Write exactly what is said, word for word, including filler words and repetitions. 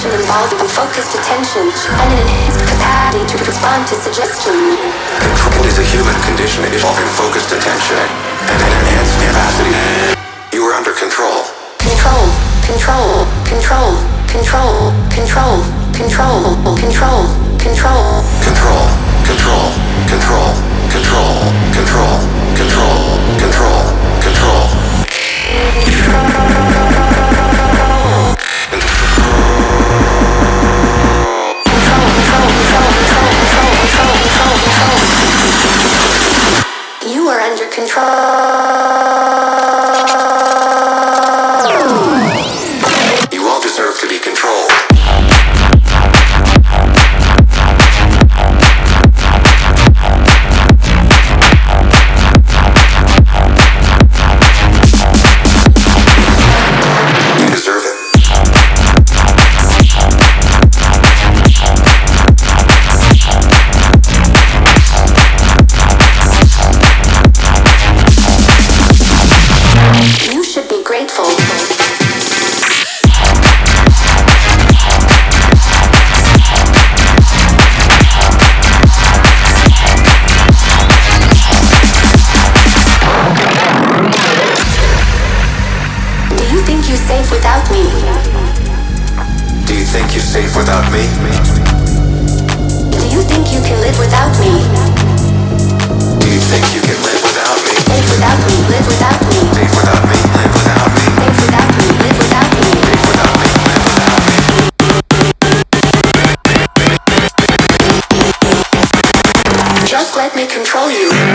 condition involving focused attention and an enhanced capacity to respond to suggestion. Control is a human condition involving focused attention and an enhanced capacity. You are under control. Control, control, control, control, control, control, control, control. Control, control, control, control, control, control, control, control. You are under control. You all deserve to be controlled. You deserve it. You should be grateful. Do you think you're safe without me? Do you think you're safe without me? Do you think you can live without me? Do you think you can live without me? Live without me, live without me. Safe without me, live without me. Live without me, live without me. Safe without me, live without me. Just let me control you.